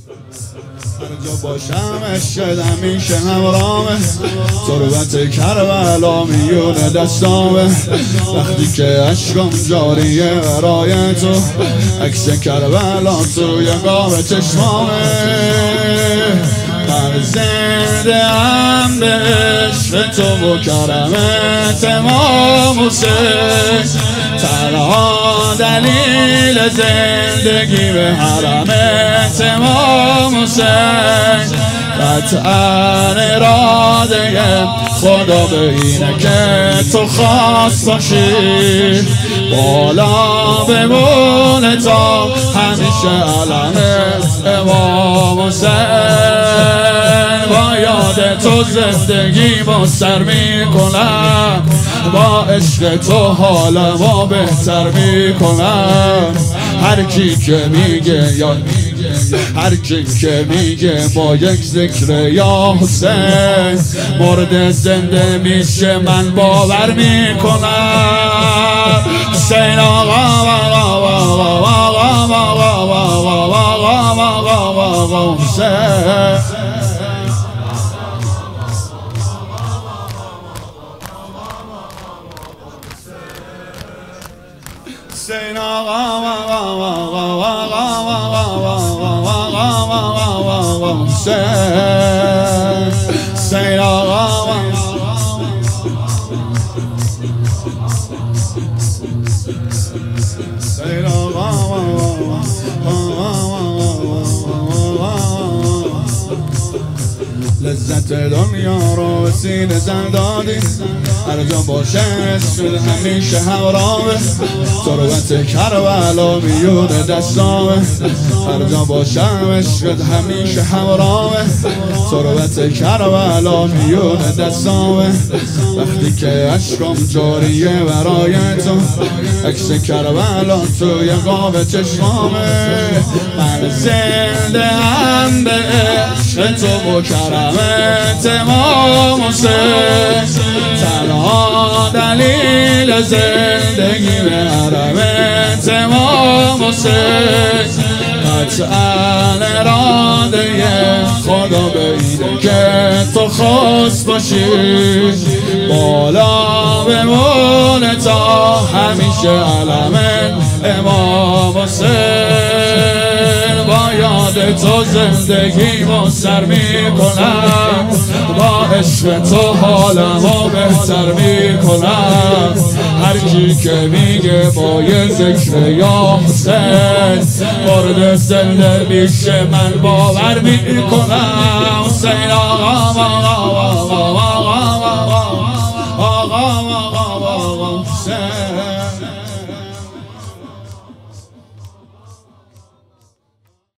هر جا باشم عشقت همیشه همراهمه، تربت کربلا میونه دستامه. وقتی که عشقم جاریه برای تو، عکس کربلا توی قاب چشمامه. من زنده ام به عشق تو و کرمت امام حسین، تنها دلیل زندگی به حرمت امام حسین. قطعا اراده خدا به اینه که تو خاص باشی، بالا بمونه تا همیشه علمت امام حسین. با یاد تو زندگی با سر میکنم، با عشق تو حالمو بهتر میکنم. هر کی که میگه یا هر کی که میگه با یک ذکر یا حسین مرد زنده میشه، من باور میکنم. حسین آقا حسین. حسین لذت دنیا رو به سینه زن دادی، هر جا باشه عشقت همیشه همراهمه، تربت کربلا میونه دستامه. هر جا باشم عشقت همیشه همراهمه، تربت کربلا میونه دستامه. وقتی که عشقم جاریه برای تو، عکس کربلا توی قاب چشمامه. من زنده ام به عشق تو و کرمت امام حسین، تنها دلیل زندگی به حرمت امام حسین. قطعا اراده خدا به اینه که تو خاص باشی، بالا بمونه تا همیشه علمت امام حسین. با یاد تو زندگی با سر میکنم، با عشق تو حالمو بهتر میکنم. هر کی که میگه با یه ذکر یا حسین مرد زنده میشه، من باور میکنم. حسین آقا حسین.